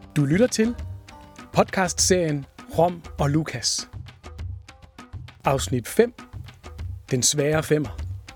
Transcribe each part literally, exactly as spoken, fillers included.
Du lytter til podcastserien Rom og Lukas. Afsnit fem. Den svære femmer.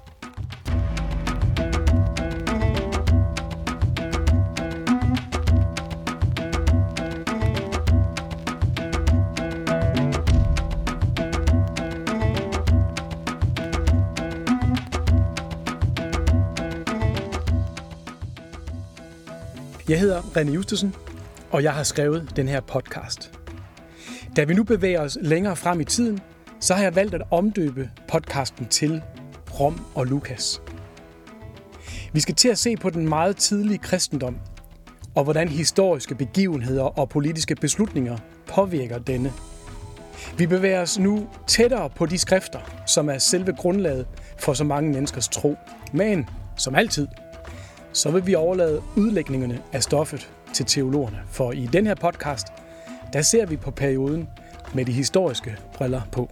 Jeg hedder René Justesen, og jeg har skrevet den her podcast. Da vi nu bevæger os længere frem i tiden, så har jeg valgt at omdøbe podcasten til Rom og Lukas. Vi skal til at se på den meget tidlige kristendom, og hvordan historiske begivenheder og politiske beslutninger påvirker denne. Vi bevæger os nu tættere på de skrifter, som er selve grundlaget for så mange menneskers tro. Men, som altid, så vil vi overlade udlægningerne af stoffet til teologerne. For i den her podcast, der ser vi på perioden med de historiske briller på.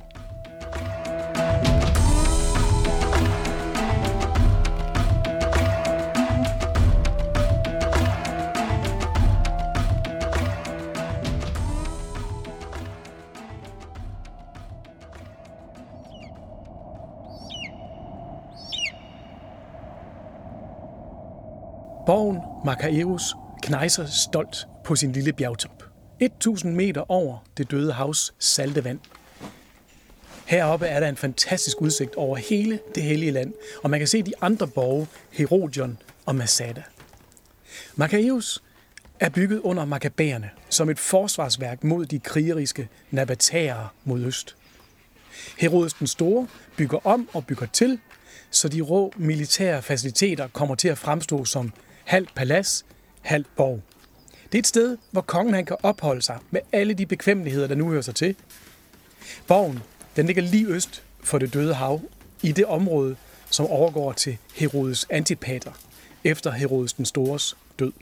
Borgen Machaerus knejser stolt på sin lille bjergtop. tusind meter over det døde havs salte vand. Heroppe er der en fantastisk udsigt over hele det hellige land, og man kan se de andre borge, Herodion og Masada. Machaerus er bygget under Makkabæerne som et forsvarsværk mod de krigeriske nabatärer mod øst. Herodes den Store bygger om og bygger til, så de rå militære faciliteter kommer til at fremstå som halvt palads, halvt borg. Det er et sted, hvor kongen han kan opholde sig med alle de bekvemmeligheder, der nu hører sig til. Borgen den ligger lige øst for det døde hav, i det område, som overgår til Herodes Antipater, efter Herodes den Stores død.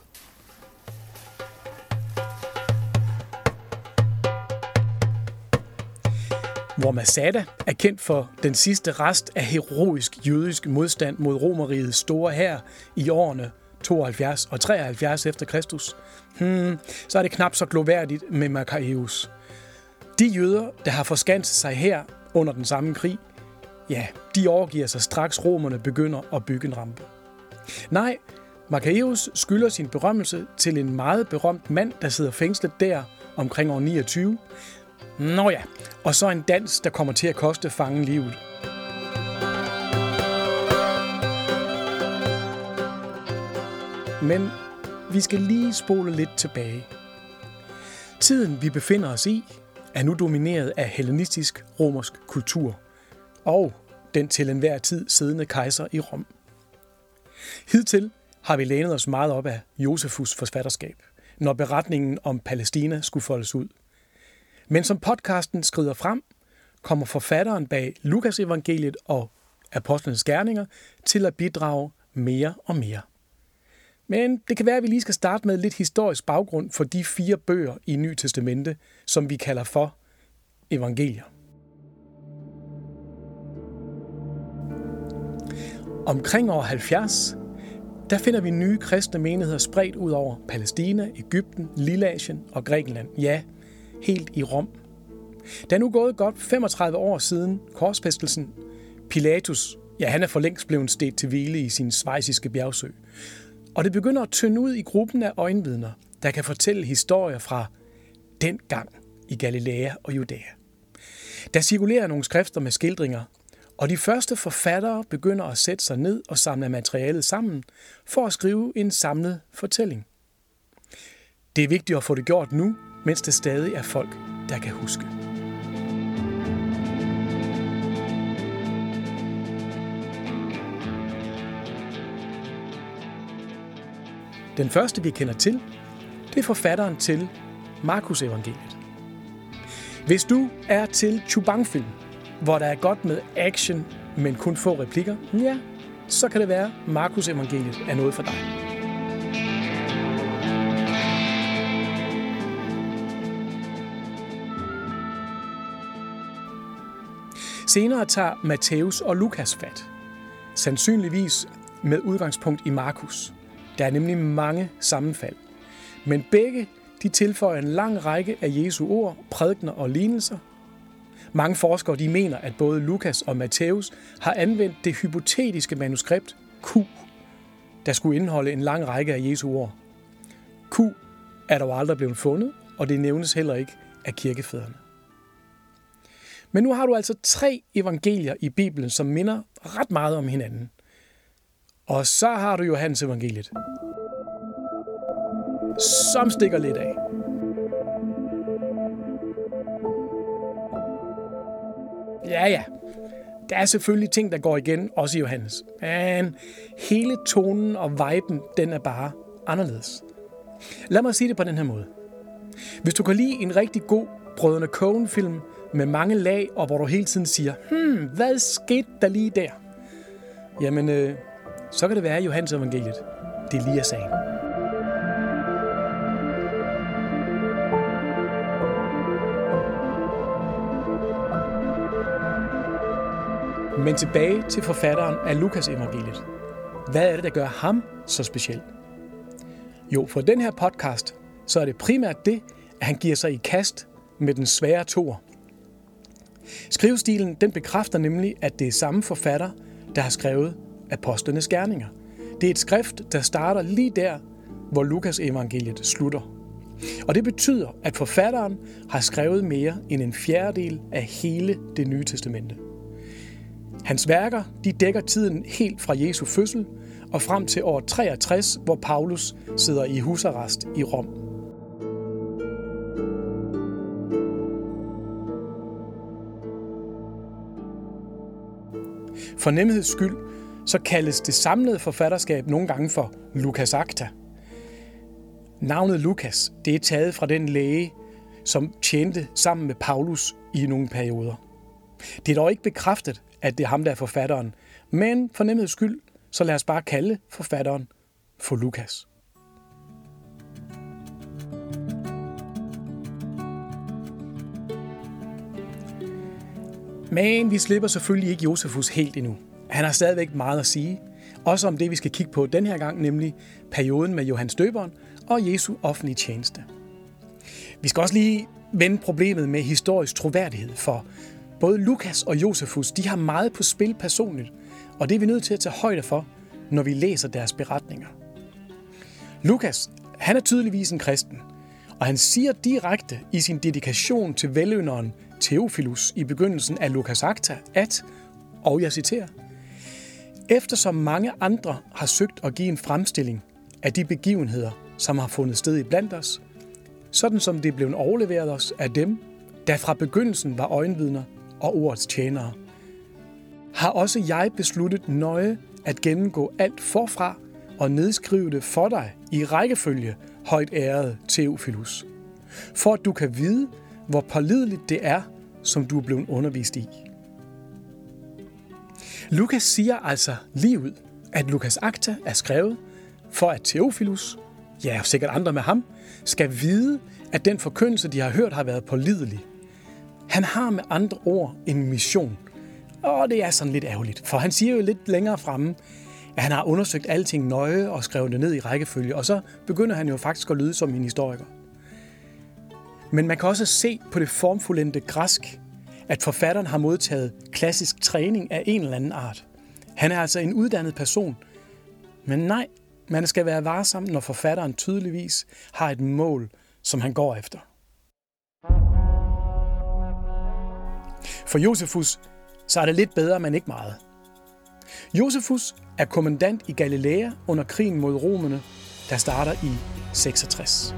Hvor Masada er kendt for den sidste rest af heroisk jødisk modstand mod Romerrigets store hær i årene tooghalvfjerds og treoghalvfjerds efter Kristus, hmm, så er det knap så gloværdigt med Machaerus. De jøder, der har forskanset sig her under den samme krig, ja, de overgiver sig straks romerne begynder at bygge en rampe. Nej, Machaerus skylder sin berømmelse til en meget berømt mand, der sidder fængslet der omkring år niogtyve. Nå ja, og så en dans, der kommer til at koste fangen livet. Men vi skal lige spole lidt tilbage. Tiden, vi befinder os i, er nu domineret af hellenistisk romersk kultur og den til enhver tid siddende kejser i Rom. Hidtil har vi lænet os meget op af Josefus' forfatterskab, når beretningen om Palæstina skulle foldes ud. Men som podcasten skrider frem, kommer forfatteren bag Lukas evangeliet og apostlenes gerninger til at bidrage mere og mere. Men det kan være, at vi lige skal starte med lidt historisk baggrund for de fire bøger i Nye Testamente, som vi kalder for evangelier. Omkring år halvfjerds, der finder vi nye kristne menigheder spredt ud over Palæstina, Egypten, Lilleasien og Grækenland. Ja, helt i Rom. Der er nu gået godt femogtredive år siden korsfæstelsen. Pilatus, ja, han er for længst blevet stedt til hvile i sin schweiziske bjergsø. Og det begynder at tynde ud i gruppen af øjenvidner, der kan fortælle historier fra den gang i Galilea og Judæa. Der cirkulerer nogle skrifter med skildringer, og de første forfattere begynder at sætte sig ned og samle materialet sammen for at skrive en samlet fortælling. Det er vigtigt at få det gjort nu, mens der stadig er folk, der kan huske. Den første, vi kender til, det er forfatteren til Markus evangeliet. Hvis du er til Chubang-film, hvor der er godt med action, men kun få replikker, ja, så kan det være, Markus evangeliet er noget for dig. Senere tager Matthæus og Lukas fat, sandsynligvis med udgangspunkt i Markus. Der er nemlig mange sammenfald, men begge de tilføjer en lang række af Jesu ord, prædikener og lignelser. Mange forskere de mener, at både Lukas og Matthæus har anvendt det hypotetiske manuskript Q, der skulle indeholde en lang række af Jesu ord. Q er dog aldrig blevet fundet, og det nævnes heller ikke af kirkefædrene. Men nu har du altså tre evangelier i Bibelen, som minder ret meget om hinanden. Og så har du Johannes evangeliet, som stikker lidt af. Ja, ja. Der er selvfølgelig ting, der går igen, også i Johannes. Men hele tonen og viben, den er bare anderledes. Lad mig sige det på den her måde. Hvis du kan lide en rigtig god Brødrene Coen-film med mange lag, og hvor du hele tiden siger, hmm, hvad skete der lige der? Jamen, øh, så kan det være Johannes evangeliet. Det lige er sagen. Men tilbage til forfatteren af Lukas evangeliet. Hvad er det, der gør ham så speciel? Jo, for den her podcast, så er det primært det, at han giver sig i kast med den svære toer. Skrivestilen, den bekræfter nemlig, at det er samme forfatter, der har skrevet Apostlenes Gerninger. Det er et skrift, der starter lige der, hvor Lukas evangeliet slutter. Og det betyder, at forfatteren har skrevet mere end en fjerdedel af hele det nye testamente. Hans værker, de dækker tiden helt fra Jesu fødsel og frem til år treogtres, hvor Paulus sidder i husarrest i Rom. For nemheds skyld, så kaldes det samlede forfatterskab nogle gange for Lucas Acta. Navnet Lukas, det er taget fra den læge, som tjente sammen med Paulus i nogle perioder. Det er dog ikke bekræftet, at det er ham, der er forfatteren, men for nemheds skyld, så lad os bare kalde forfatteren for Lukas. Men vi slipper selvfølgelig ikke Josefus helt endnu. Han har stadigvæk meget at sige, også om det, vi skal kigge på den her gang, nemlig perioden med Johannes Døberen og Jesu offentlige tjeneste. Vi skal også lige vende problemet med historisk troværdighed, for både Lukas og Josefus, de har meget på spil personligt, og det er vi nødt til at tage højde for, når vi læser deres beretninger. Lukas, han er tydeligvis en kristen, og han siger direkte i sin dedikation til velynderen Theophilus i begyndelsen af Lucas Acta, at, og jeg citerer, eftersom mange andre har søgt at give en fremstilling af de begivenheder, som har fundet sted i blandt os, sådan som det blev overleveret os af dem, der fra begyndelsen var øjenvidner og ordets tjenere, har også jeg besluttet nøje at gennemgå alt forfra og nedskrive det for dig i rækkefølge, højt ærede Theophilus, for at du kan vide, hvor pålideligt det er, som du er blevet undervist i. Lukas siger altså lige ud, at Lucas Acta er skrevet, for at Theophilus, ja og sikkert andre med ham, skal vide, at den forkyndelse, de har hørt, har været pålidelig. Han har med andre ord en mission, og det er sådan lidt ærgerligt, for han siger jo lidt længere fremme, at han har undersøgt alting nøje og skrevet det ned i rækkefølge, og så begynder han jo faktisk at lyde som en historiker. Men man kan også se på det formfuldendte græsk, at forfatteren har modtaget klassisk træning af en eller anden art. Han er altså en uddannet person. Men nej, man skal være varsom, når forfatteren tydeligvis har et mål, som han går efter. For Josefus, så er det lidt bedre, men ikke meget. Josefus er kommandant i Galilea under krigen mod romerne, der starter i seksogtres.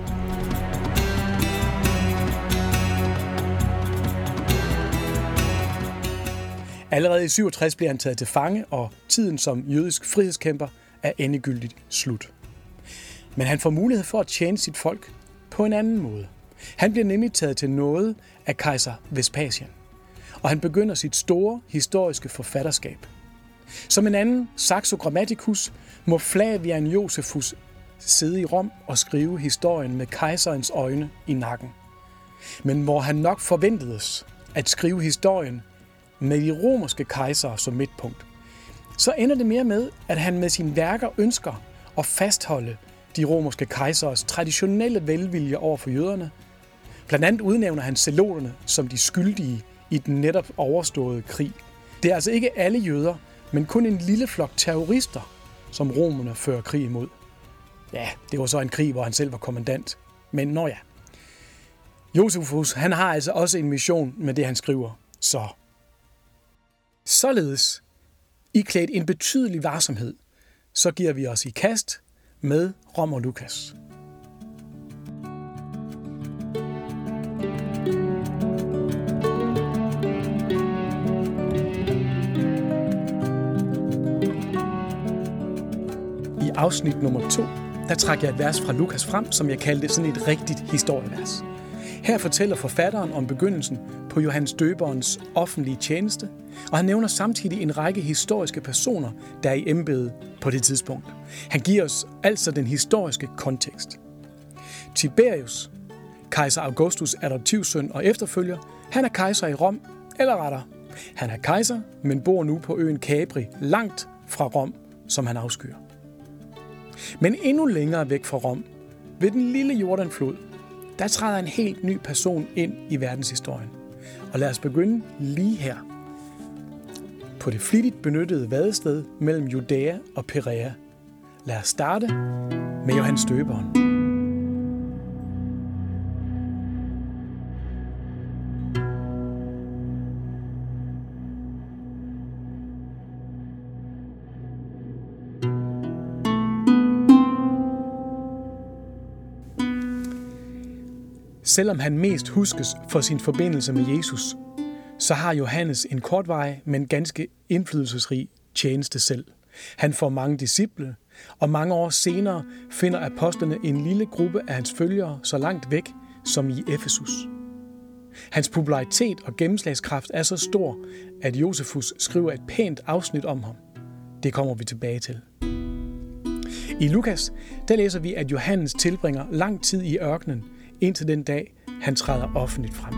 Allerede i syvogtres bliver han taget til fange, og tiden som jødisk frihedskæmper er endegyldigt slut. Men han får mulighed for at tjene sit folk på en anden måde. Han bliver nemlig taget til nåde af kejser Vespasian, og han begynder sit store historiske forfatterskab. Som en anden Saxo Grammaticus må Flavian Josephus sidde i Rom og skrive historien med kejserens øjne i nakken. Men hvor han nok forventedes at skrive historien med de romerske kejsere som midtpunkt, så ender det mere med, at han med sine værker ønsker at fastholde de romerske kejseres traditionelle velvilje over for jøderne. Blandt andet udnævner han zeloterne som de skyldige i den netop overståede krig. Det er altså ikke alle jøder, men kun en lille flok terrorister, som romerne fører krig imod. Ja, det var så en krig, hvor han selv var kommandant. Men nå ja. Josefus, han har altså også en mission med det, han skriver. Så. Således, iklædt en betydelig varsomhed, så giver vi os i kast med Rom og Lukas. I afsnit nummer to, der trækker jeg et vers fra Lukas frem, som jeg kaldte sådan et rigtigt historievers. Her fortæller forfatteren om begyndelsen på Johannes Døberens offentlige tjeneste, og han nævner samtidig en række historiske personer, der er i embede på det tidspunkt. Han giver os altså den historiske kontekst. Tiberius, kejser Augustus' adoptivsøn og efterfølger, han er kejser i Rom, eller rettere, han er kejser, men bor nu på øen Capri, langt fra Rom, som han afskyr. Men endnu længere væk fra Rom, ved den lille Jordanflod, der træder en helt ny person ind i verdenshistorien. Og lad os begynde lige her. På det flittigt benyttede vadested mellem Judæa og Perea. Lad os starte med Johannes Døberen. Selvom han mest huskes for sin forbindelse med Jesus, så har Johannes en kortvarig, men ganske indflydelsesrig tjeneste selv. Han får mange disciple, og mange år senere finder apostlene en lille gruppe af hans følgere så langt væk som i Efesus. Hans popularitet og gennemslagskraft er så stor, at Josefus skriver et pænt afsnit om ham. Det kommer vi tilbage til. I Lukas, der læser vi, at Johannes tilbringer lang tid i ørkenen, indtil den dag, han træder offentligt frem.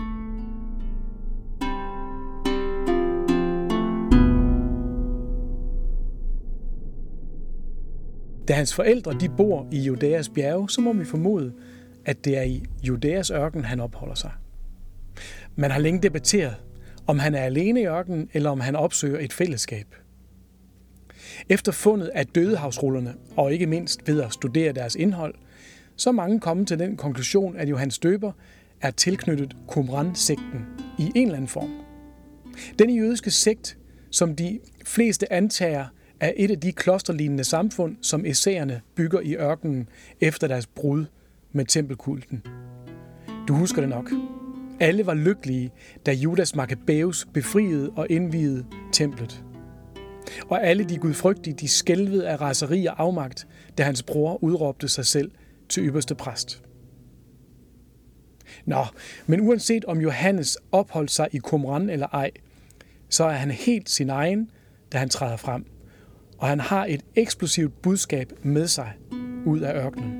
Da hans forældre de bor i Judæas bjerge, så må vi formode, at det er i Judæas ørken, han opholder sig. Man har længe debatteret, om han er alene i ørkenen, eller om han opsøger et fællesskab. Efter fundet af dødehavsrullerne, og ikke mindst ved at studere deres indhold, så er mange kommet til den konklusion, at Johannes Døber er tilknyttet Qumran-sekten i en eller anden form. Den jødiske sekt, som de fleste antager, er et af de klosterlignende samfund, som essæerne bygger i ørkenen efter deres brud med tempelkulten. Du husker det nok. Alle var lykkelige, da Judas Makkabæus befriede og indviede templet. Og alle de gudfrygtige, de skælvede af raseri og afmagt, da hans bror udråbte sig selv til ypperste præst. Nå, men uanset om Johannes opholdt sig i Qumran eller ej, så er han helt sin egen, da han træder frem. Og han har et eksplosivt budskab med sig ud af ørkenen.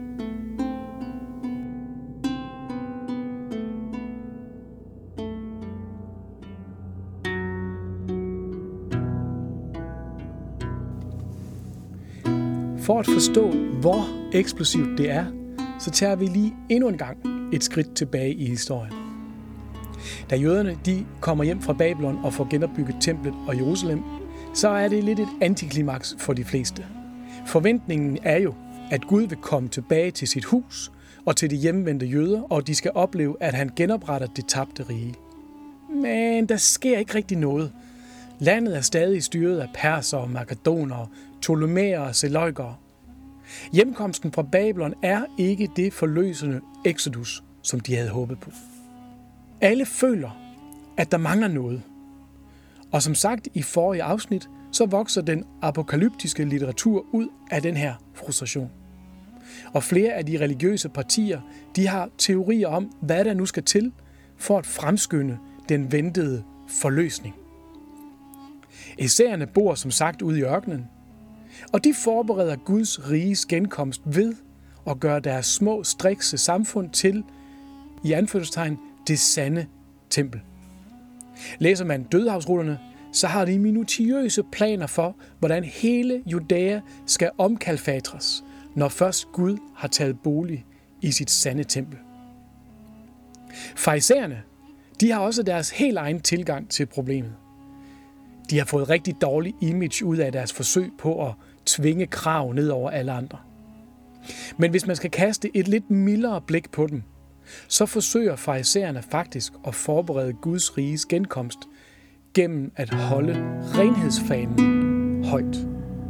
For at forstå, hvor eksplosivt det er, så tager vi lige endnu en gang et skridt tilbage i historien. Da jøderne de kommer hjem fra Babylon og får genopbygget templet og Jerusalem, så er det lidt et antiklimaks for de fleste. Forventningen er jo, at Gud vil komme tilbage til sit hus og til de hjemvendte jøder, og de skal opleve, at han genopretter det tabte rige. Men der sker ikke rigtig noget. Landet er stadig styret af perser, makedoner, ptolemæer og seleukere. Hjemkomsten fra Babylon er ikke det forløsende exodus, som de havde håbet på. Alle føler, at der mangler noget. Og som sagt i forrige afsnit, så vokser den apokalyptiske litteratur ud af den her frustration. Og flere af de religiøse partier, de har teorier om, hvad der nu skal til for at fremskynde den ventede forløsning. Essæerne bor som sagt ude i ørkenen, og de forbereder Guds riges genkomst ved at gøre deres små strikse samfund til, i anførselstegn, det sande tempel. Læser man dødehavsrullerne, så har de minutiøse planer for, hvordan hele Judæa skal omkalfatres, når først Gud har taget bolig i sit sande tempel. Farisæerne, de har også deres helt egen tilgang til problemet. De har fået rigtig dårlig image ud af deres forsøg på at tvinge krav ned over alle andre. Men hvis man skal kaste et lidt mildere blik på dem, så forsøger farisæerne faktisk at forberede Guds riges genkomst gennem at holde renhedsfanen højt.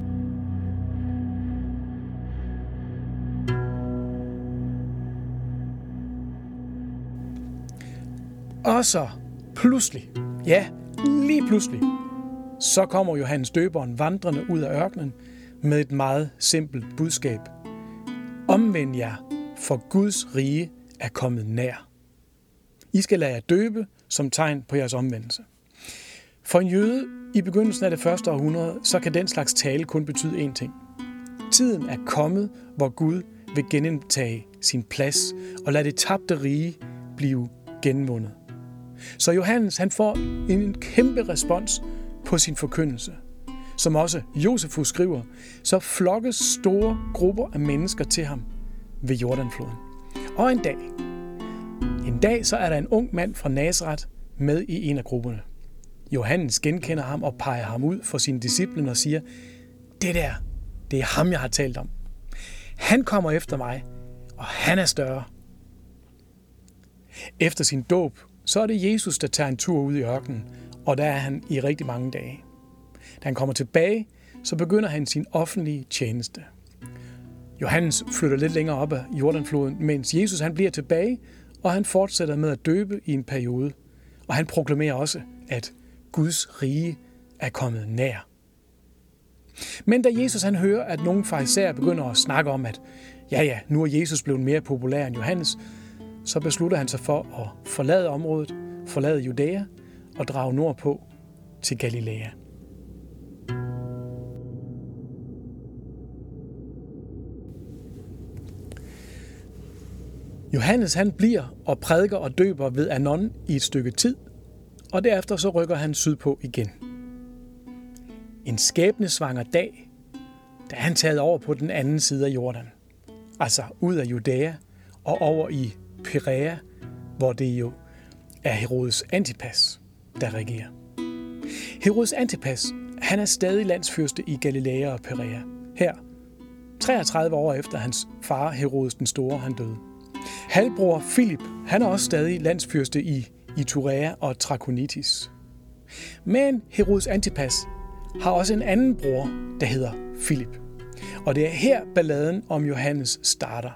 Og så pludselig, ja, lige pludselig, så kommer Johannes Døberen vandrende ud af ørkenen med et meget simpelt budskab. Omvend jer, for Guds rige er kommet nær. I skal lade jer døbe som tegn på jeres omvendelse. For en jøde i begyndelsen af det første århundrede, så kan den slags tale kun betyde én ting. Tiden er kommet, hvor Gud vil genindtage sin plads og lade det tabte rige blive genvundet. Så Johannes han får en kæmpe respons på sin forkyndelse. Som også Josefus skriver, så flokkes store grupper af mennesker til ham ved Jordanfloden. Og en dag, en dag så er der en ung mand fra Nazaret med i en af grupperne. Johannes genkender ham og peger ham ud for sine disciple og siger, det der, det er ham, jeg har talt om. Han kommer efter mig, og han er større. Efter sin dåb, så er det Jesus, der tager en tur ud i ørkenen, og der er han i rigtig mange dage. Da han kommer tilbage, så begynder han sin offentlige tjeneste. Johannes flytter lidt længere op ad Jordanfloden, mens Jesus han bliver tilbage, og han fortsætter med at døbe i en periode. Og han proklamerer også, at Guds rige er kommet nær. Men da Jesus han hører, at nogle farisæer begynder at snakke om, at ja ja, nu er Jesus blevet mere populær end Johannes, så beslutter han sig for at forlade området, forlade Judæa og drage nordpå til Galilea. Johannes han bliver og prædiker og døber ved Anon i et stykke tid, og derefter så rykker han sydpå igen. En skæbnesvanger dag, da han taget over på den anden side af Jordan, altså ud af Judæa og over i Perea, hvor det jo er Herodes Antipas, der regerer. Herodes Antipas, han er stadig landsfyrste i Galilea og Perea. Her, treogtredive år efter hans far Herodes den Store, han døde. Halvbror Filip, han er også stadig landsfyrste i Iturea og Trachonitis. Men Herodes Antipas har også en anden bror, der hedder Filip. Og det er her balladen om Johannes starter.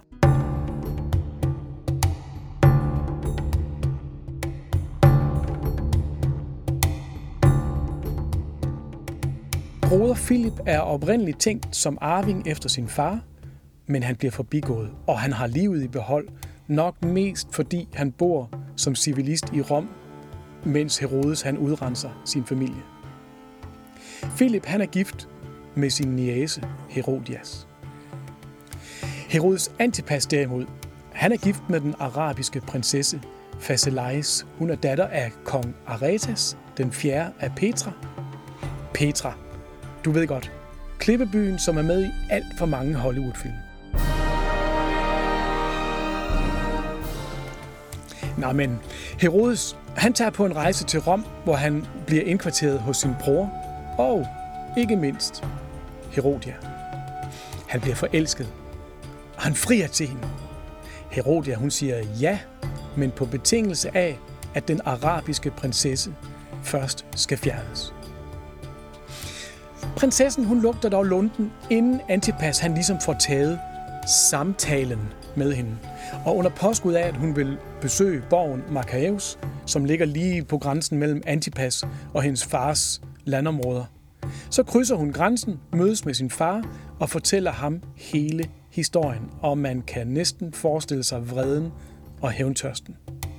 Broder Filip er oprindeligt tænkt som arving efter sin far, men han bliver forbigået, og han har livet i behold, nok mest fordi han bor som civilist i Rom, mens Herodes han udrenser sin familie. Filip han er gift med sin niece Herodias. Herodes Antipas derimod, han er gift med den arabiske prinsesse Faselais. Hun er datter af kong Aretas, den fjerde af Petra. Petra, du ved godt, klippebyen, som er med i alt for mange Hollywood-film. Nå, men Herodes, han tager på en rejse til Rom, hvor han bliver indkvarteret hos sin bror, og ikke mindst Herodia. Han bliver forelsket, og han frier til hende. Herodia, hun siger ja, men på betingelse af, at den arabiske prinsesse først skal fjernes. Prinsessen, hun lugter dog lunden, inden Antipas, han ligesom får taget samtalen med hende. Og under påskud af, at hun vil besøge borgen Markaeus, som ligger lige på grænsen mellem Antipas og hendes fars landområder, så krydser hun grænsen, mødes med sin far og fortæller ham hele historien, og man kan næsten forestille sig vreden og hævntørsten.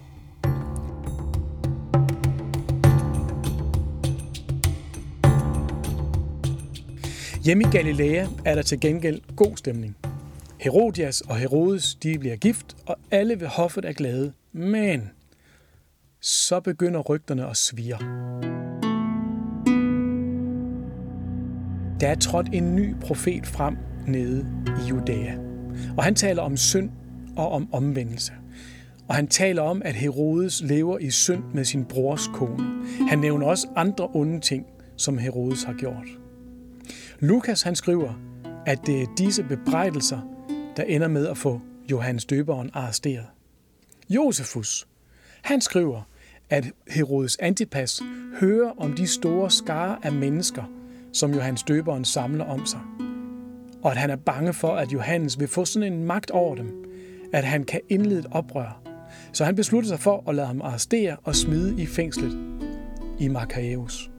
Hjemme i Galilea er der til gengæld god stemning. Herodias og Herodes, de bliver gift, og alle ved hoffet er glade. Men så begynder rygterne at svirre. Der er trådt en ny profet frem, nede i Judæa. Og han taler om synd og om omvendelse. Og han taler om, at Herodes lever i synd med sin brors kone. Han nævner også andre onde ting, som Herodes har gjort. Lukas han skriver, at det er disse bebrejdelser, der ender med at få Johannes Døberen arresteret. Josefus, han skriver, at Herodes Antipas hører om de store skarer af mennesker, som Johannes Døberen samler om sig. Og at han er bange for, at Johannes vil få sådan en magt over dem, at han kan indlede et oprør. Så han beslutter sig for at lade ham arrestere og smide i fængslet i Makkaeus.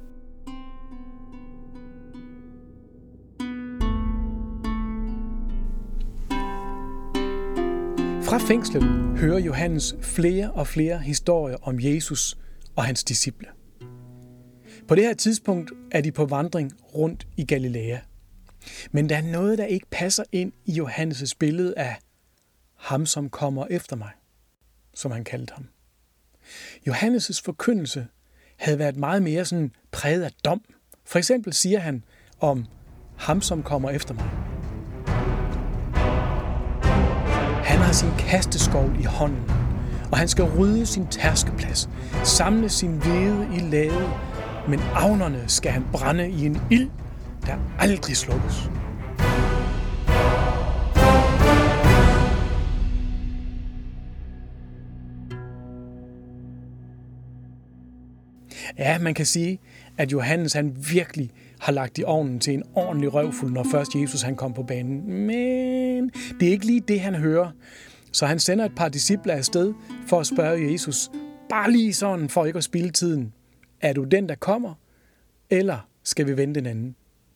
Fra fængslet hører Johannes flere og flere historier om Jesus og hans disciple. På det her tidspunkt er de på vandring rundt i Galilea. Men der er noget, der ikke passer ind i Johannes' billede af ham, som kommer efter mig, som han kaldte ham. Johannes' forkyndelse havde været meget mere sådan præget af dom. For eksempel siger han om ham, som kommer efter mig. Han har sin kasteskovl i hånden, og han skal rydde sin tærskeplads, samle sin hvede i lade, men avnerne skal han brænde i en ild, der aldrig slukkes. Ja, man kan sige, at Johannes han virkelig har lagt i ovnen til en ordentlig røvfuld, når først Jesus han kom på banen. Men det er ikke lige det, han hører. Så han sender et par disciple afsted for at spørge Jesus, bare lige sådan for ikke at spilde tiden. Er du den, der kommer, eller skal vi vente den anden?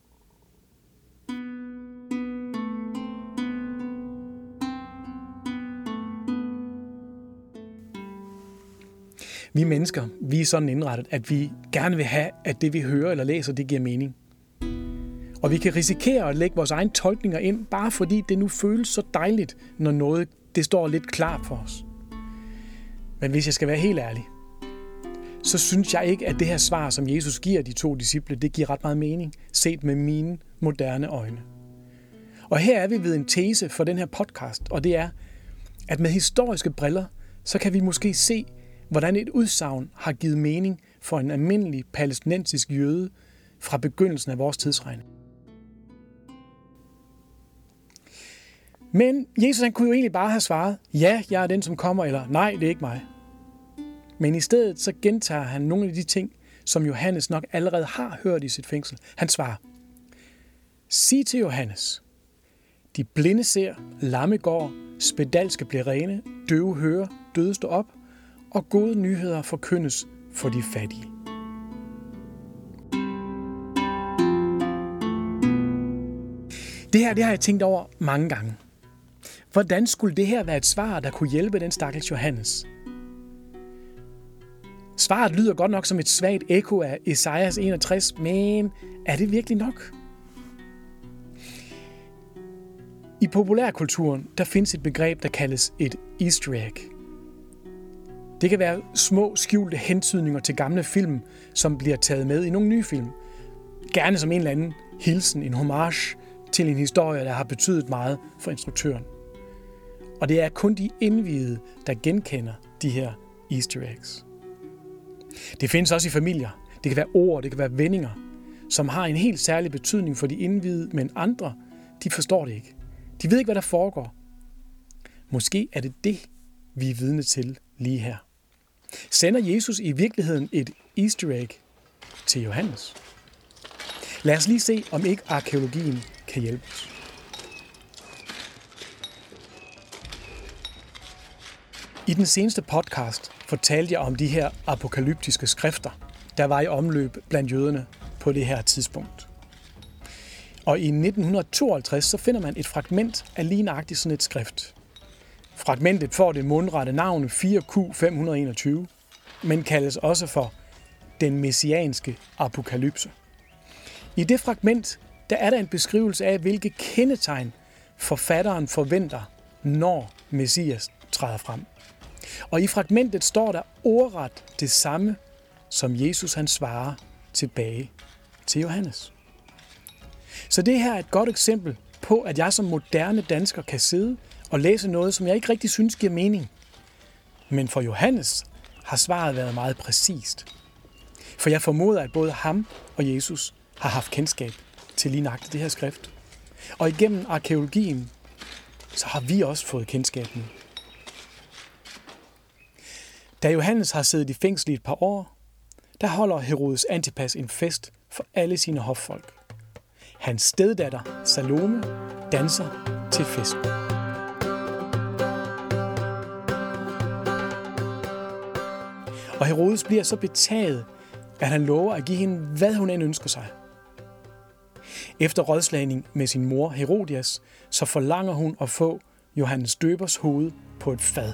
Vi mennesker, vi er sådan indrettet, at vi gerne vil have, at det vi hører eller læser, det giver mening. Og vi kan risikere at lægge vores egne tolkninger ind, bare fordi det nu føles så dejligt, når noget det står lidt klart for os. Men hvis jeg skal være helt ærlig, så synes jeg ikke, at det her svar, som Jesus giver de to disciple, det giver ret meget mening, set med mine moderne øjne. Og her er vi ved en tese for den her podcast, og det er, at med historiske briller, så kan vi måske se, hvordan et udsagn har givet mening for en almindelig palæstinensisk jøde fra begyndelsen af vores tidsregning. Men Jesus han kunne jo egentlig bare have svaret, ja, jeg er den, som kommer, eller nej, det er ikke mig. Men i stedet så gentager han nogle af de ting, som Johannes nok allerede har hørt i sit fængsel. Han svarer, sig til Johannes, de blinde ser, lamme går, spedalske bliver rene, døve hører, døde står op, og gode nyheder forkyndes for de fattige. Det her det har jeg tænkt over mange gange. Hvordan skulle det her være et svar, der kunne hjælpe den stakkels Johannes? Svaret lyder godt nok som et svagt ekko af Esajas enogtres, men er det virkelig nok? I populærkulturen der findes et begreb, der kaldes et easter egg. Det kan være små, skjulte hentydninger til gamle film, som bliver taget med i nogle nye film. Gerne som en eller anden hilsen, en homage til en historie, der har betydet meget for instruktøren. Og det er kun de indviede, der genkender de her easter eggs. Det findes også i familier. Det kan være ord, det kan være vendinger, som har en helt særlig betydning for de indviede, men andre, de forstår det ikke. De ved ikke, hvad der foregår. Måske er det det, vi er vidne til lige her. Sender Jesus i virkeligheden et easter egg til Johannes? Lad os lige se, om ikke arkæologien kan hjælpe os. I den seneste podcast fortalte jeg om de her apokalyptiske skrifter, der var i omløb blandt jøderne på det her tidspunkt. Og i nitten tooghalvtreds så finder man et fragment af lige nøjagtigt sådan et skrift. Fragmentet får det mundrette navn fire Q fem hundrede enogtyve, men kaldes også for den messianske apokalypse. I det fragment der er der en beskrivelse af, hvilke kendetegn forfatteren forventer, når Messias træder frem. Og i fragmentet står der ordret det samme, som Jesus han svarer tilbage til Johannes. Så det her er et godt eksempel på, at jeg som moderne dansker kan sidde og læse noget, som jeg ikke rigtig synes giver mening. Men for Johannes har svaret været meget præcist. For jeg formoder, at både ham og Jesus har haft kendskab til lige nøjagtigt det her skrift. Og igennem arkæologien, så har vi også fået kendskab nu. Da Johannes har siddet i fængsel i et par år, der holder Herodes Antipas en fest for alle sine hoffolk. Hans steddatter Salome danser til festen. Og Herodes bliver så betaget, at han lover at give hende, hvad hun end ønsker sig. Efter rådslagning med sin mor Herodias, så forlanger hun at få Johannes Døbers hoved på et fad.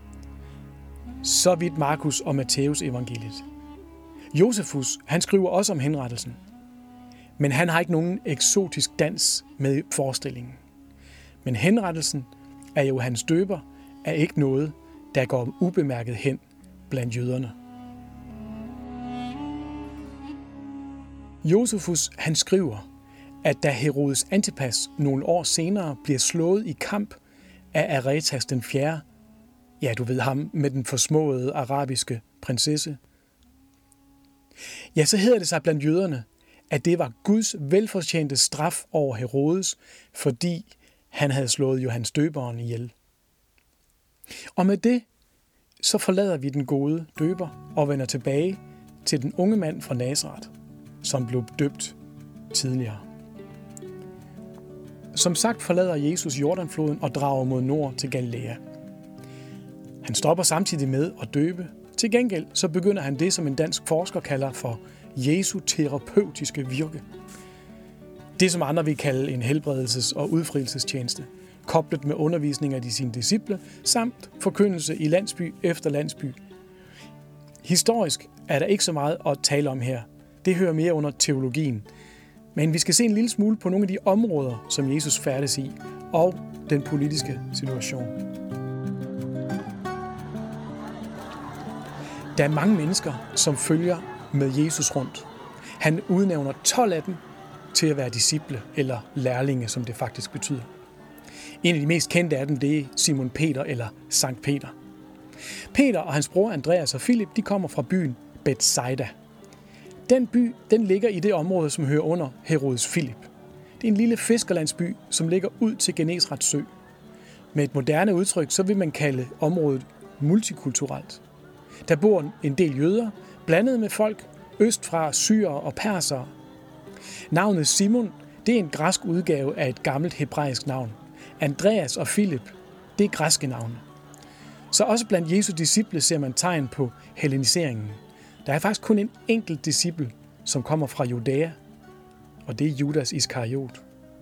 Så vidt Markus og Matthæus evangeliet. Josefus, han skriver også om henrettelsen. Men han har ikke nogen eksotisk dans med forestillingen. Men henrettelsen af Johannes Døber er ikke noget, der går ubemærket hen blandt jøderne. Josefus, han skriver, at da Herodes Antipas nogle år senere bliver slået i kamp af Aretas den fjerde, ja, du ved ham med den forsmåede arabiske prinsesse, ja, så hedder det sig blandt jøderne, at det var Guds velfortjente straf over Herodes, fordi han havde slået Johannes Døberen ihjel. Og med det, så forlader vi den gode døber og vender tilbage til den unge mand fra Nazaret, som blev døbt tidligere. Som sagt forlader Jesus Jordanfloden og drager mod nord til Galilea. Han stopper samtidig med at døbe. Til gengæld så begynder han det, som en dansk forsker kalder for Jesu terapeutiske virke. Det, som andre vil kalde en helbredelses- og udfrielsestjeneste, koblet med undervisning af de sine disciple, samt forkyndelse i landsby efter landsby. Historisk er der ikke så meget at tale om her. Det hører mere under teologien. Men vi skal se en lille smule på nogle af de områder, som Jesus færdes i, og den politiske situation. Der er mange mennesker, som følger med Jesus rundt. Han udnævner tolv af dem til at være disciple, eller lærlinge, som det faktisk betyder. En af de mest kendte af dem, det er Simon Peter eller Sankt Peter. Peter og hans bror Andreas og Filip, de kommer fra byen Bethsaida. Den by, den ligger i det område, som hører under Herodes Filip. Det er en lille fiskerlandsby, som ligger ud til Genesrets sø. Med et moderne udtryk, så vil man kalde området multikulturelt. Der bor en del jøder, blandet med folk østfra, syrere og persere. Navnet Simon, det er en græsk udgave af et gammelt hebraisk navn. Andreas og Filip, det er græske navne. Så også blandt Jesu disciple ser man tegn på helleniseringen. Der er faktisk kun en enkelt disciple, som kommer fra Judæa, og det er Judas Iskariot.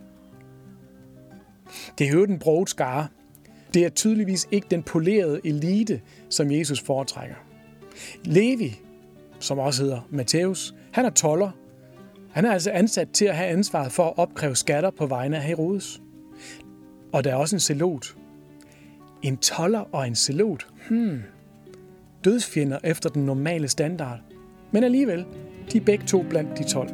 Det er jo den broget skare. Det er tydeligvis ikke den polerede elite, som Jesus foretrækker. Levi, som også hedder Matthæus, han er toller. Han er altså ansat til at have ansvaret for at opkræve skatter på vegne af Herodes. Og der er også en zelot. En toller og en zelot. Hmm. Dødsfjender efter den normale standard. Men alligevel, de er begge to blandt de tolv.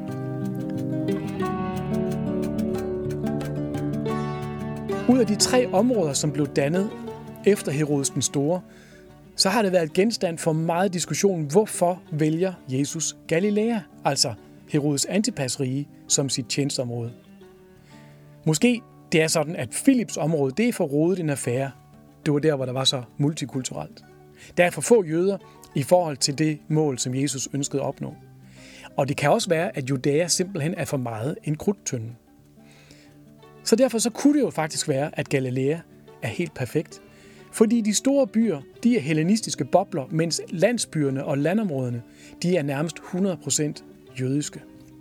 Ud af de tre områder, som blev dannet efter Herodes den Store, så har det været genstand for meget diskussion, hvorfor vælger Jesus Galilea, altså Herodes Antipas rige, som sit tjenesteområde. Måske det er sådan, at Filips område, det er for rodet en affære. Det var der, hvor der var så multikulturelt. Der er for få jøder i forhold til det mål, som Jesus ønskede at opnå. Og det kan også være, at Judæa simpelthen er for meget en krudttønde. Så derfor så kunne det jo faktisk være, at Galilea er helt perfekt. Fordi de store byer, de er hellenistiske bobler, mens landsbyerne og landområderne, de er nærmest hundrede procent jødiske.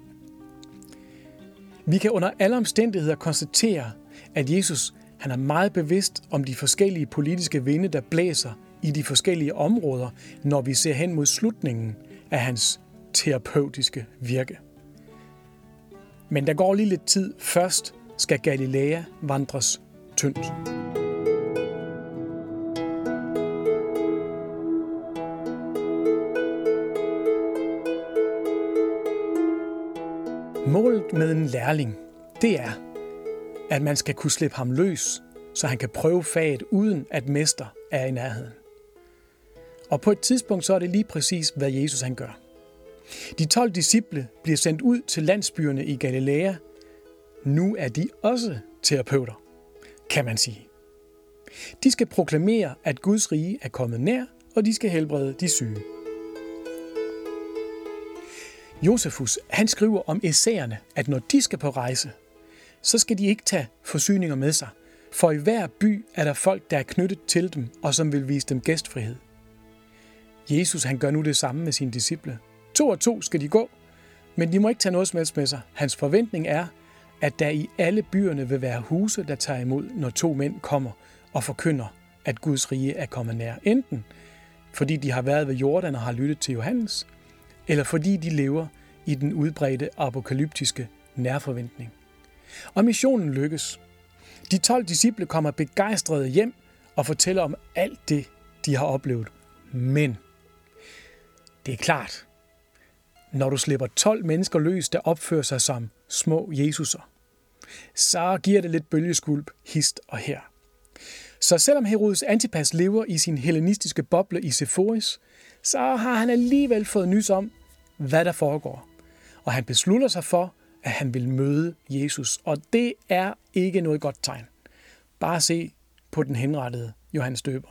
Vi kan under alle omstændigheder konstatere, at Jesus han er meget bevidst om de forskellige politiske vinde, der blæser i de forskellige områder, når vi ser hen mod slutningen af hans terapeutiske virke. Men der går lige lidt tid. Først skal Galilea vandres tyndt. Målet med en lærling, det er, at man skal kunne slippe ham løs, så han kan prøve faget uden at mester er i nærheden. Og på et tidspunkt så er det lige præcis, hvad Jesus han gør. De tolv disciple bliver sendt ud til landsbyerne i Galilea. Nu er de også terapeuter, kan man sige. De skal proklamere, at Guds rige er kommet nær, og de skal helbrede de syge. Josefus, han skriver om essæerne, at når de skal på rejse, så skal de ikke tage forsyninger med sig, for i hver by er der folk, der er knyttet til dem, og som vil vise dem gæstfrihed. Jesus, han gør nu det samme med sine disciple. To og to skal de gå, men de må ikke tage noget som helst med sig. Hans forventning er, at der i alle byerne vil være huse, der tager imod, når to mænd kommer og forkynder, at Guds rige er kommet nær. Enten fordi de har været ved Jordan og har lyttet til Johannes, eller fordi de lever i den udbredte apokalyptiske nærforventning. Og missionen lykkes. De tolv disciple kommer begejstrede hjem og fortæller om alt det, de har oplevet. Men det er klart, når du slipper tolv mennesker løs, der opfører sig som små Jesuser, så giver det lidt bølgeskvulp hist og her. Så selvom Herodes Antipas lever i sin hellenistiske boble i Seforis, så har han alligevel fået nys om, hvad der foregår. Og han beslutter sig for, at han vil møde Jesus. Og det er ikke noget godt tegn. Bare se på den henrettede Johannes Døber.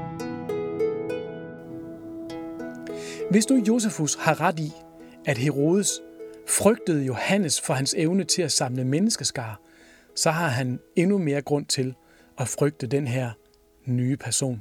Hvis nu Josefus har ret i, at Herodes frygtede Johannes for hans evne til at samle menneskeskar, så har han endnu mere grund til at frygte den her nye person.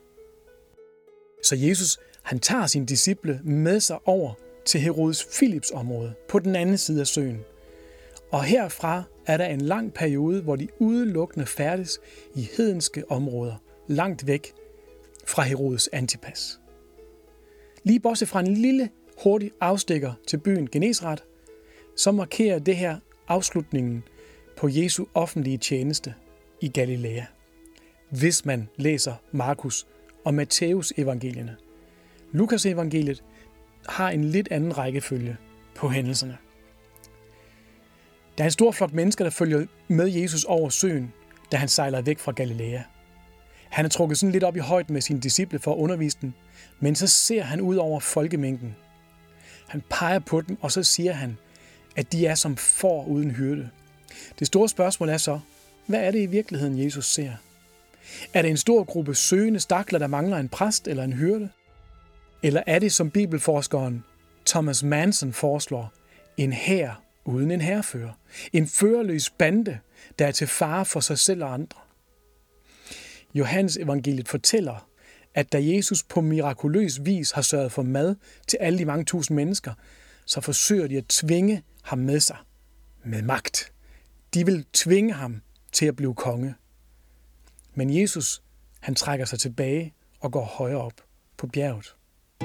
Så Jesus, han tager sine disciple med sig over til Herodes Filips område på den anden side af søen. Og herfra er der en lang periode, hvor de udelukkende færdes i hedenske områder, langt væk fra Herodes Antipas. Lige bortset fra en lille, hurtig afstikker til byen Genesaret, så markerer det her afslutningen på Jesu offentlige tjeneste i Galilea, hvis man læser Markus og Matthæus evangelierne. Lukas evangeliet har en lidt anden rækkefølge på hændelserne. Der er en stor flok mennesker, der følger med Jesus over søen, da han sejler væk fra Galilea. Han er trukket sådan lidt op i højden med sine disciple for at undervise dem, men så ser han ud over folkemængden. Han peger på dem, og så siger han, at de er som får uden hyrde. Det store spørgsmål er så, hvad er det i virkeligheden, Jesus ser? Er det en stor gruppe søgende stakler, der mangler en præst eller en hyrde? Eller er det, som bibelforskeren Thomas Manson foreslår, en hær uden en hærfører? En førerløs bande, der er til fare for sig selv og andre? Johannes evangeliet fortæller, at da Jesus på mirakuløs vis har sørget for mad til alle de mange tusind mennesker, så forsøger de at tvinge ham med sig med magt. De vil tvinge ham til at blive konge. Men Jesus, han trækker sig tilbage og går højere op på bjerget.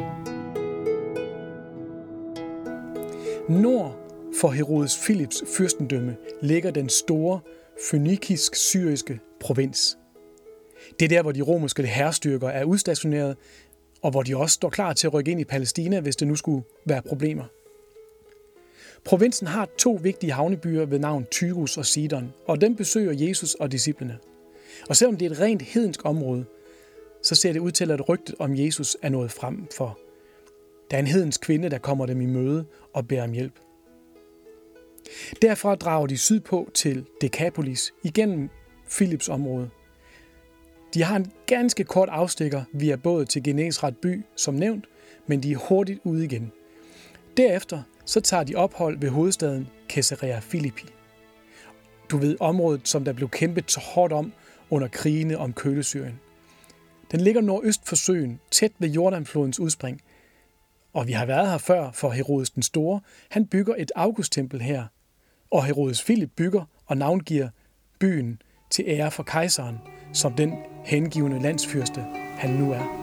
Nord for Herodes Filips fyrstendømme ligger den store fønikisk-syriske provins. Det er der, hvor de romerske hærstyrker er udstationeret, og hvor de også står klar til at rykke ind i Palæstina, hvis det nu skulle være problemer. Provinsen har to vigtige havnebyer ved navn Tyrus og Sidon, og dem besøger Jesus og disciplene. Og selvom det er et rent hedensk område, så ser det ud til, at rygtet om Jesus er nået frem, for der er en hedensk kvinde, der kommer dem i møde og beder om hjælp. Derfra drager de sydpå til Dekapolis igennem Filips område. De har en ganske kort afstikker via båd til Genesaret by, som nævnt, men de er hurtigt ude igen. Derefter så tager de ophold ved hovedstaden Caesarea Philippi. Du ved, området, som der blev kæmpet så hårdt om under krigene om Kølesyrien. Den ligger nordøst for søen, tæt ved Jordanflodens udspring. Og vi har været her før, for Herodes den Store, han bygger et augusttempel her. Og Herodes Filip bygger og navngiver byen til ære for kejseren, som den hengivne landsfyrste, han nu er.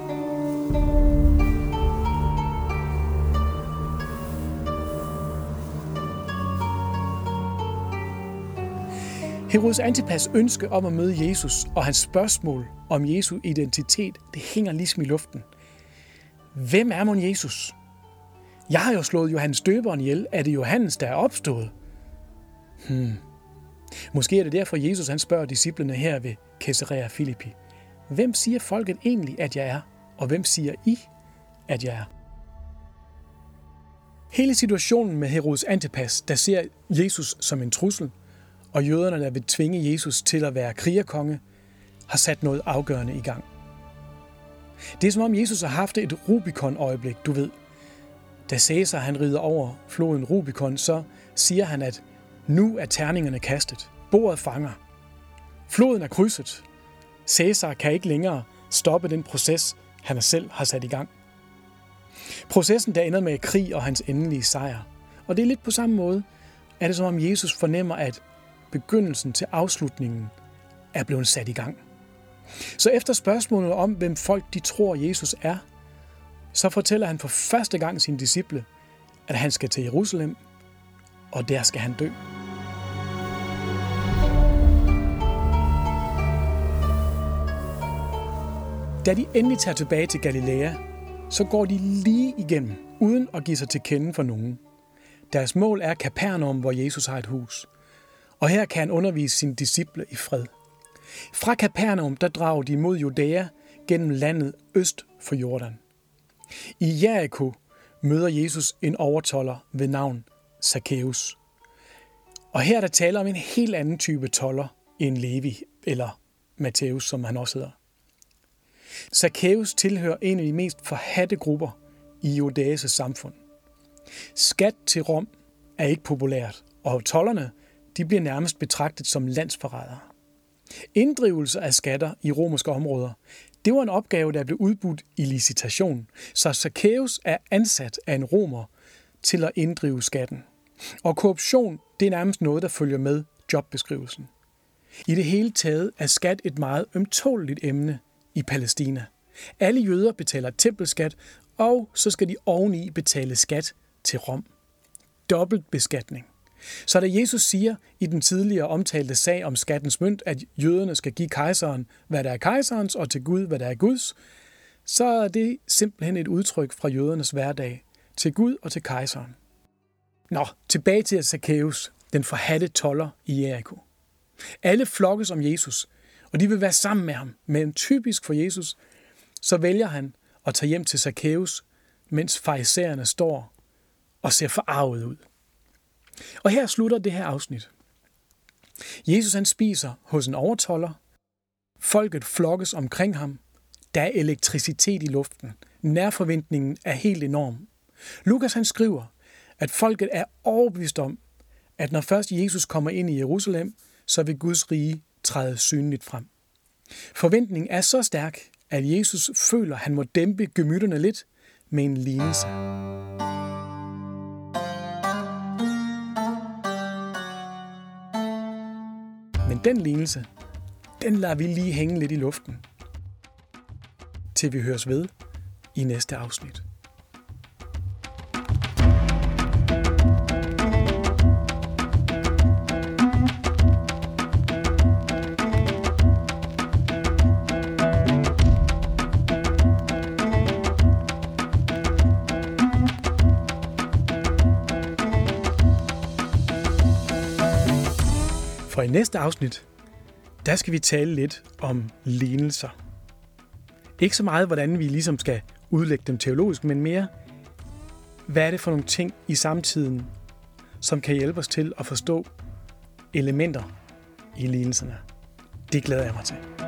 Herodes Antipas ønske om at møde Jesus og hans spørgsmål om Jesu identitet, det hænger ligesom i luften. Hvem er mon Jesus? Jeg har jo slået Johannes Døberen ihjel. Er det Johannes, der er opstået? Hmm. Måske er det derfor, Jesus han spørger disciplene her ved Caesarea Philippi. Hvem siger folket egentlig, at jeg er? Og hvem siger I, at jeg er? Hele situationen med Herodes Antipas, der ser Jesus som en trussel, og jøderne, der vil tvinge Jesus til at være krigerkonge, har sat noget afgørende i gang. Det er som om Jesus har haft et Rubikon-øjeblik, du ved. Da Cæsar han rider over floden Rubikon, så siger han, at nu er terningerne kastet. Bordet fanger. Floden er krydset. Cæsar kan ikke længere stoppe den proces, han selv har sat i gang. Processen der ender med krig og hans endelige sejr. Og det er lidt på samme måde, er det som om Jesus fornemmer, at begyndelsen til afslutningen er blevet sat i gang. Så efter spørgsmålet om, hvem folk de tror, Jesus er, så fortæller han for første gang sine disciple, at han skal til Jerusalem, og der skal han dø. Da de endelig tager tilbage til Galilea, så går de lige igennem, uden at give sig til kende for nogen. Deres mål er Kapernaum, hvor Jesus har et hus. Og her kan han undervise sine disciple i fred. Fra Kapernaum, der drager de mod Judæa gennem landet øst for Jordan. I Jericho møder Jesus en overtolder ved navn Zacchaeus. Og her er der tale om en helt anden type toller end Levi, eller Matthæus, som han også hedder. Zacchaeus tilhører en af de mest forhadte grupper i Judæas samfund. Skat til Rom er ikke populært, og tolderne de bliver nærmest betragtet som landsforrædere. Inddrivelse af skatter i romerske områder, det var en opgave, der blev udbudt i licitation, så Zacchaeus er ansat af en romer til at inddrive skatten. Og korruption, det er nærmest noget, der følger med jobbeskrivelsen. I det hele taget er skat et meget ømtåleligt emne i Palæstina. Alle jøder betaler tempelskat, og så skal de oveni betale skat til Rom. Dobbelt beskatning. Så da Jesus siger i den tidligere omtalte sag om skattens mønt, at jøderne skal give kejseren, hvad der er kejserens, og til Gud, hvad der er Guds, så er det simpelthen et udtryk fra jødernes hverdag til Gud og til kejseren. Nå, tilbage til Zacchaeus, den forhadte toller i Jericho. Alle flokkes om Jesus, og de vil være sammen med ham, men typisk for Jesus, så vælger han at tage hjem til Zacchaeus, mens farisæerne står og ser forarvet ud. Og her slutter det her afsnit. Jesus han spiser hos en overtolder. Folket flokkes omkring ham. Der er elektricitet i luften. Nærforventningen er helt enorm. Lukas han skriver, at folket er overbevist om, at når først Jesus kommer ind i Jerusalem, så vil Guds rige træde synligt frem. Forventningen er så stærk, at Jesus føler, at han må dæmpe gemytterne lidt med en lignelse. Men den lignelse, den lader vi lige hænge lidt i luften, til vi høres ved i næste afsnit. For i næste afsnit, der skal vi tale lidt om lignelser. Ikke så meget, hvordan vi ligesom skal udlægge dem teologisk, men mere, hvad er det for nogle ting i samtiden, som kan hjælpe os til at forstå elementer i lignelserne. Det glæder jeg mig til.